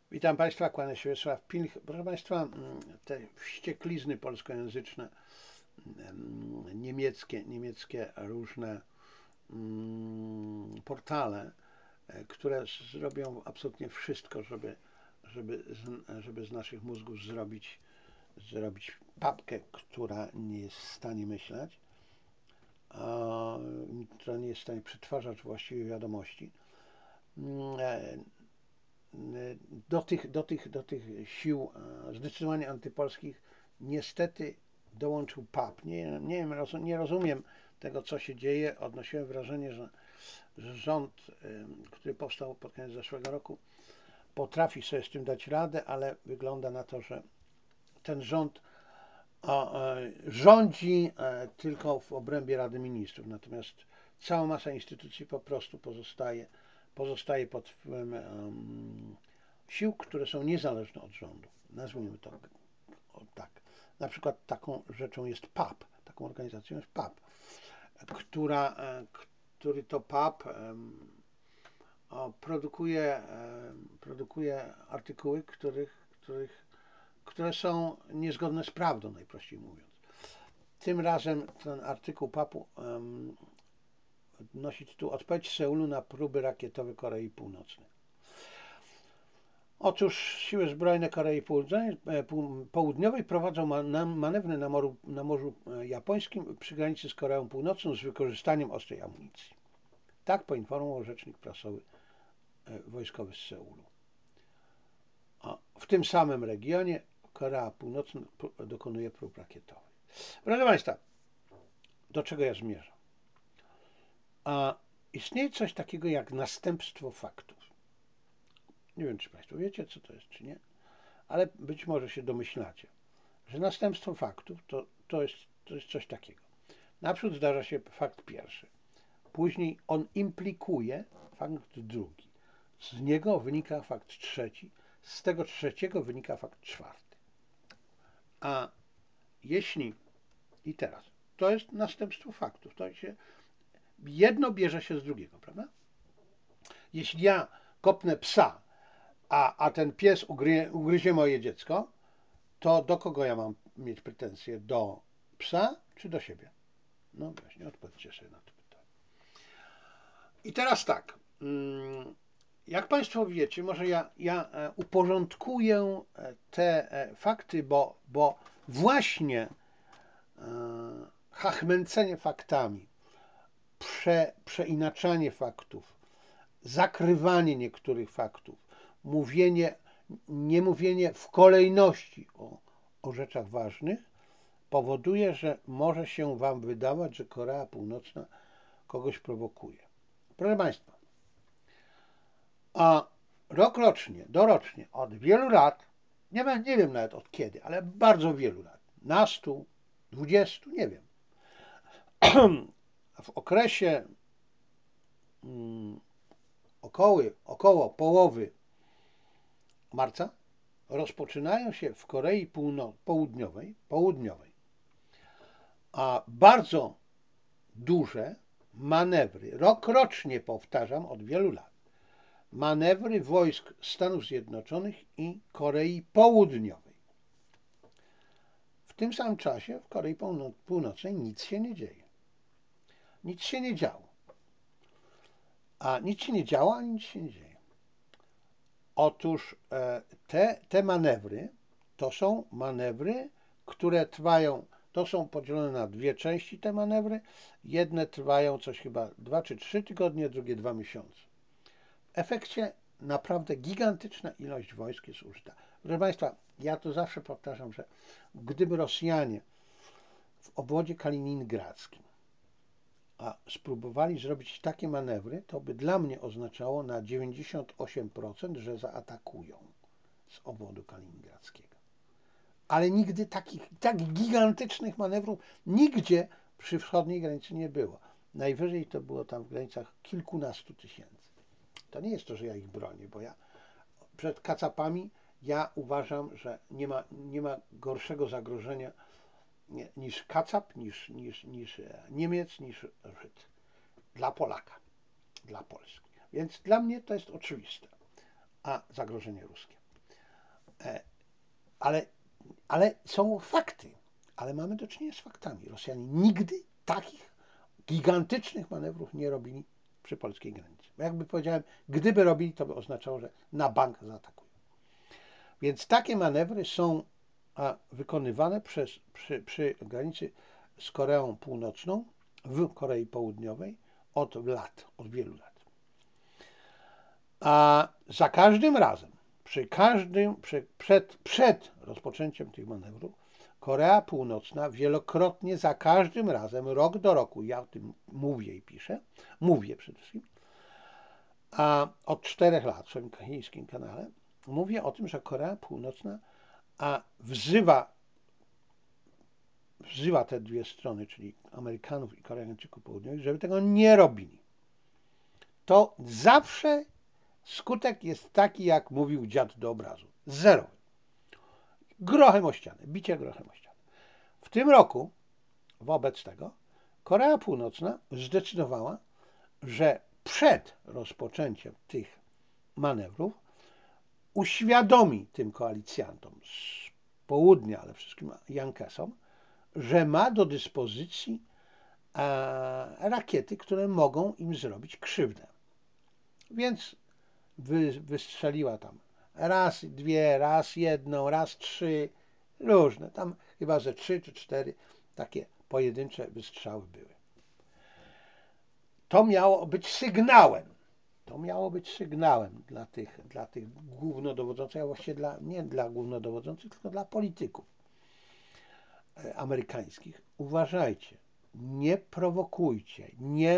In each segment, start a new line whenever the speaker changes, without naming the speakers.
Witam Państwa, kłania się Wiesław Pilch. Proszę Państwa, te wścieklizny polskojęzyczne, niemieckie różne portale, które zrobią absolutnie wszystko, żeby z naszych mózgów zrobić papkę, która nie jest w stanie myśleć, która nie jest w stanie przetwarzać właściwie wiadomości. Do tych sił zdecydowanie antypolskich niestety dołączył PAP. Nie rozumiem tego, co się dzieje. Odnosiłem wrażenie, że rząd, który powstał pod koniec zeszłego roku, potrafi sobie z tym dać radę, ale wygląda na to, że ten rząd rządzi tylko w obrębie Rady Ministrów, natomiast cała masa instytucji po prostu pozostaje pod wpływem sił, które są niezależne od rządu. Nazwijmy to tak. Na przykład taką rzeczą jest PAP, taką organizacją jest PAP, który to PAP produkuje artykuły, które są niezgodne z prawdą, najprościej mówiąc. Tym razem ten artykuł PAP-u nosi tytuł Odpowiedź Seulu na próby rakietowe Korei Północnej. Otóż siły zbrojne Korei Południowej prowadzą manewry na Morzu Japońskim przy granicy z Koreą Północną z wykorzystaniem ostrej amunicji. Tak poinformował rzecznik prasowy wojskowy z Seulu. W tym samym regionie Korea Północna dokonuje prób rakietowych. Proszę Państwa, do czego ja zmierzam? Istnieje coś takiego jak następstwo faktów. Nie wiem, czy Państwo wiecie, co to jest, czy nie, ale być może się domyślacie, że następstwo faktów to jest coś takiego. Naprzód zdarza się fakt pierwszy, później on implikuje fakt drugi, z niego wynika fakt trzeci, z tego trzeciego wynika fakt czwarty. A jeśli, i teraz, to jest następstwo faktów, jedno bierze się z drugiego, prawda? Jeśli ja kopnę psa, a ten pies ugryzie moje dziecko, to do kogo ja mam mieć pretensje? Do psa czy do siebie? No właśnie, odpowiedzcie sobie na to pytanie. I teraz tak, jak Państwo wiecie, może ja uporządkuję te fakty, bo właśnie chachmęcenie faktami, przeinaczanie faktów, zakrywanie niektórych faktów, nie mówienie w kolejności o rzeczach ważnych powoduje, że może się Wam wydawać, że Korea Północna kogoś prowokuje. Proszę Państwa, a dorocznie, od wielu lat, nie wiem nawet od kiedy, ale bardzo wielu lat, nastu, 20, nie wiem, w okresie około połowy marca rozpoczynają się w Korei Południowej a bardzo duże manewry, rokrocznie powtarzam od wielu lat, manewry wojsk Stanów Zjednoczonych i Korei Południowej. W tym samym czasie w Korei Północnej nic się nie dzieje. Nic się nie działo. A nic się nie działo, ani nic się nie dzieje. Otóż te manewry to są manewry, które trwają, to są podzielone na dwie części te manewry. Jedne trwają coś chyba 2 czy 3 tygodnie, drugie 2 miesiące. W efekcie naprawdę gigantyczna ilość wojsk jest użyta. Proszę Państwa, ja to zawsze powtarzam, że gdyby Rosjanie w obwodzie kaliningradzkim spróbowali zrobić takie manewry, to by dla mnie oznaczało na 98%, że zaatakują z obwodu kaliningradzkiego. Ale nigdy tak gigantycznych manewrów nigdzie przy wschodniej granicy nie było. Najwyżej to było tam w granicach kilkunastu tysięcy. To nie jest to, że ja ich bronię, bo ja przed kacapami uważam, że nie ma gorszego zagrożenia niż kacap, niż Niemiec, niż Żyd. Dla Polaka, dla Polski. Więc dla mnie to jest oczywiste. A zagrożenie ruskie. E, Ale, ale są fakty. Ale mamy do czynienia z faktami. Rosjanie nigdy takich gigantycznych manewrów nie robili przy polskiej granicy. Bo jakby powiedziałem, gdyby robili, to by oznaczało, że na bank zaatakują. Więc takie manewry są wykonywane przy granicy z Koreą Północną, w Korei Południowej od wielu lat. A za każdym razem, przed rozpoczęciem tych manewrów, Korea Północna wielokrotnie, za każdym razem, rok do roku, ja o tym mówię i piszę, mówię przede wszystkim, a od 4 lat w swoim chińskim kanale, mówię o tym, że Korea Północna wzywa te dwie strony, czyli Amerykanów i Koreańczyków Południowych, żeby tego nie robili. To zawsze skutek jest taki, jak mówił dziad do obrazu. Zerowy. Grochem o ścianę, bicie grochem o ścianę. W tym roku, wobec tego, Korea Północna zdecydowała, że przed rozpoczęciem tych manewrów uświadomi tym koalicjantom z południa, ale wszystkim Yankeesom, że ma do dyspozycji rakiety, które mogą im zrobić krzywdę. Więc wystrzeliła tam raz dwie, raz jedną, raz 3, różne. Tam chyba ze 3 czy 4 takie pojedyncze wystrzały były. To miało być sygnałem. To miało być sygnałem dla tych głównodowodzących, a właściwie nie dla głównodowodzących, tylko dla polityków amerykańskich. Uważajcie, nie prowokujcie,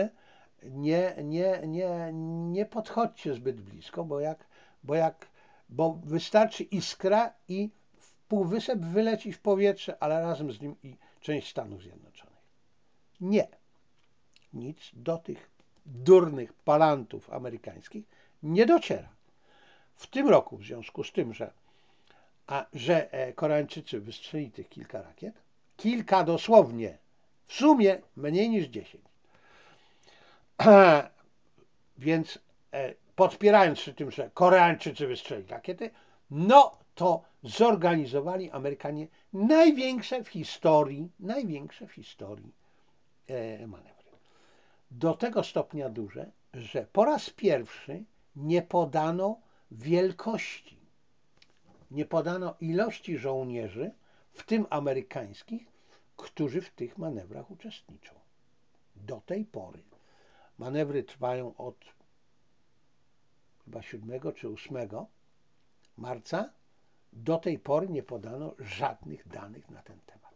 nie podchodźcie zbyt blisko, bo wystarczy iskra i półwysep wyleci w powietrze, ale razem z nim i część Stanów Zjednoczonych. Nie. Nic do tych durnych palantów amerykańskich nie dociera. W tym roku, w związku z tym, że Koreańczycy wystrzelili tych kilka rakiet, kilka dosłownie, w sumie mniej niż 10. Więc podpierając się tym, że Koreańczycy wystrzelili rakiety, no to zorganizowali Amerykanie największe w historii manewry. Do tego stopnia duże, że po raz pierwszy nie podano wielkości, nie podano ilości żołnierzy, w tym amerykańskich, którzy w tych manewrach uczestniczą. Do tej pory. Manewry trwają od chyba 7 czy 8 marca. Do tej pory nie podano żadnych danych na ten temat.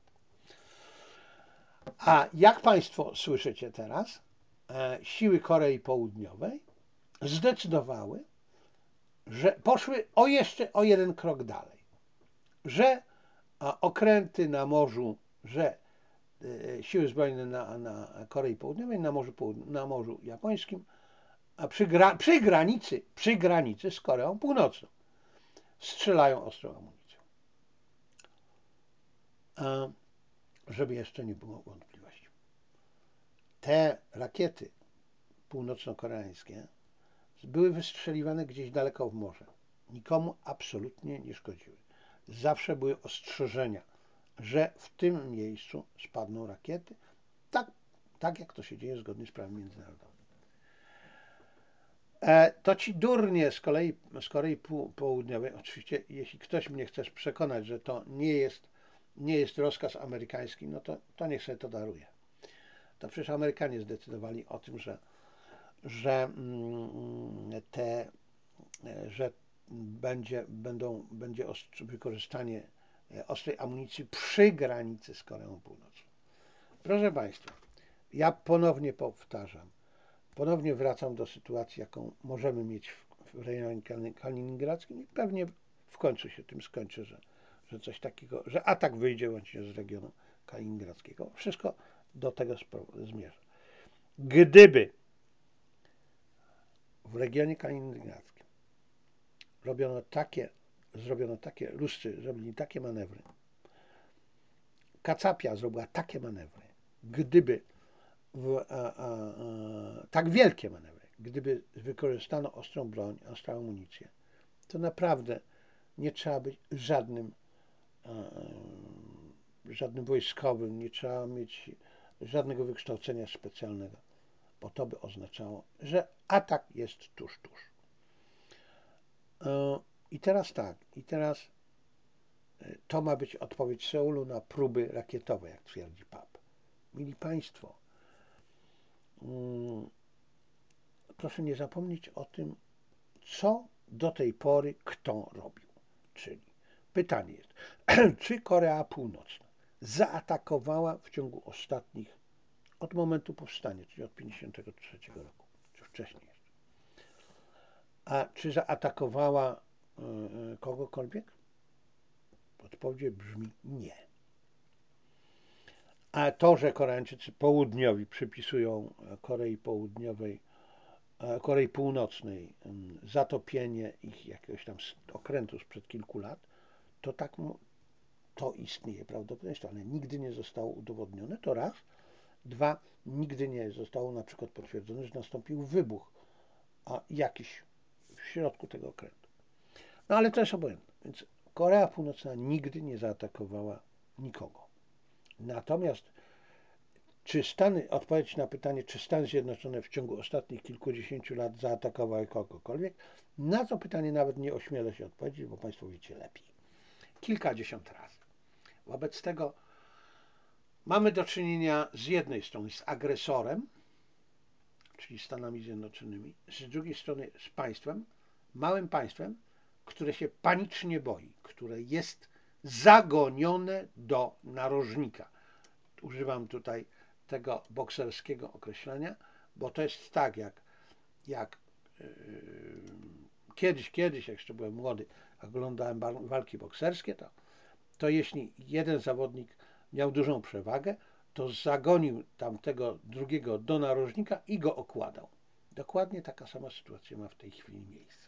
A jak Państwo słyszycie teraz, siły Korei Południowej zdecydowały, że poszły jeszcze o jeden krok dalej, że okręty na morzu, że siły zbrojne na Korei Południowej, na Morzu Japońskim, a przy granicy z Koreą Północną strzelają ostrą amunicją. Żeby jeszcze nie było wątpliwości. Te rakiety północno-koreańskie były wystrzeliwane gdzieś daleko w morze. Nikomu absolutnie nie szkodziły. Zawsze były ostrzeżenia, że w tym miejscu spadną rakiety, tak jak to się dzieje zgodnie z prawem międzynarodowym. To ci durnie z Korei Południowej, oczywiście jeśli ktoś mnie chce przekonać, że to nie jest rozkaz amerykański, no to niech sobie to daruje. To przecież Amerykanie zdecydowali o tym, że będzie wykorzystanie ostrej amunicji przy granicy z Koreą Północną. Proszę Państwa, ja ponownie powtarzam, ponownie wracam do sytuacji, jaką możemy mieć w rejonie kaliningradzkim i pewnie w końcu się tym skończy, że coś takiego, że atak wyjdzie łącznie z regionu kaliningradzkiego. Wszystko do tego zmierza. Gdyby w regionie kaliningradzkim zrobiono takie Ruscy zrobili takie manewry, Kacapia zrobiła takie manewry, gdyby tak wielkie manewry, gdyby wykorzystano ostrą broń, ostrą amunicję, to naprawdę nie trzeba być żadnym wojskowym, nie trzeba mieć żadnego wykształcenia specjalnego, bo to by oznaczało, że atak jest tuż, tuż. I teraz tak, to ma być odpowiedź Seulu na próby rakietowe, jak twierdzi PAP. Mili Państwo, proszę nie zapomnieć o tym, co do tej pory kto robił. Czyli pytanie jest, czy Korea Północna zaatakowała w ciągu ostatnich, od momentu powstania, czyli od 1953 roku, czy wcześniej jeszcze, a czy zaatakowała kogokolwiek? Odpowiedź brzmi nie. A to, że Koreańczycy południowi przypisują Korei Północnej zatopienie ich jakiegoś tam okrętu sprzed kilku lat, to tak to istnieje prawdopodobieństwo, ale nigdy nie zostało udowodnione, to raz. Dwa, nigdy nie zostało na przykład potwierdzone, że nastąpił wybuch jakiś w środku tego okrętu. No ale to jest obojętne. Więc Korea Północna nigdy nie zaatakowała nikogo. Natomiast odpowiedź na pytanie, czy Stany Zjednoczone w ciągu ostatnich kilkudziesięciu lat zaatakowały kogokolwiek, na to pytanie nawet nie ośmielę się odpowiedzieć, bo Państwo wiecie lepiej. Kilkadziesiąt razy. Wobec tego mamy do czynienia z jednej strony z agresorem, czyli Stanami Zjednoczonymi, z drugiej strony z państwem, małym państwem, które się panicznie boi, które jest zagonione do narożnika. Używam tutaj tego bokserskiego określenia, bo to jest tak, jak kiedyś, jak jeszcze byłem młody, oglądałem walki bokserskie, to jeśli jeden zawodnik miał dużą przewagę, to zagonił tamtego drugiego do narożnika i go okładał. Dokładnie taka sama sytuacja ma w tej chwili miejsce.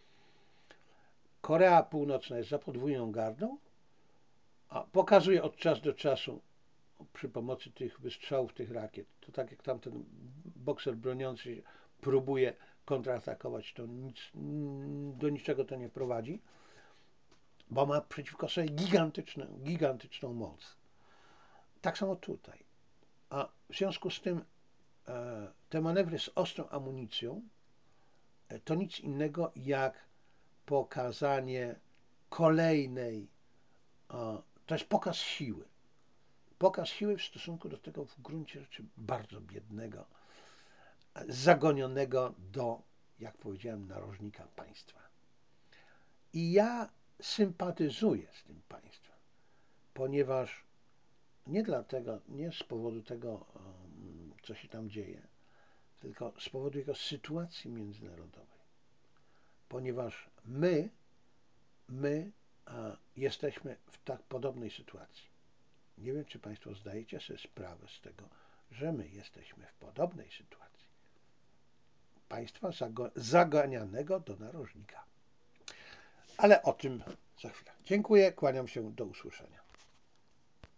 Korea Północna jest za podwójną gardą, a pokazuje od czasu do czasu przy pomocy tych wystrzałów, tych rakiet. To tak jak tamten bokser broniący się próbuje kontratakować, to do niczego to nie prowadzi, bo ma przeciwko sobie gigantyczną moc. Tak samo tutaj. A w związku z tym te manewry z ostrą amunicją to nic innego jak pokazanie kolejnej, to jest pokaz siły. Pokaz siły w stosunku do tego w gruncie rzeczy bardzo biednego, zagonionego do, jak powiedziałem, narożnika państwa. I ja sympatyzuję z tym państwem, ponieważ nie z powodu tego, co się tam dzieje, tylko z powodu jego sytuacji międzynarodowej. Ponieważ my jesteśmy w tak podobnej sytuacji. Nie wiem, czy Państwo zdajecie sobie sprawę z tego, że my jesteśmy w podobnej sytuacji. Państwa zaganianego do narożnika. Ale o tym za chwilę. Dziękuję, kłaniam się, do usłyszenia.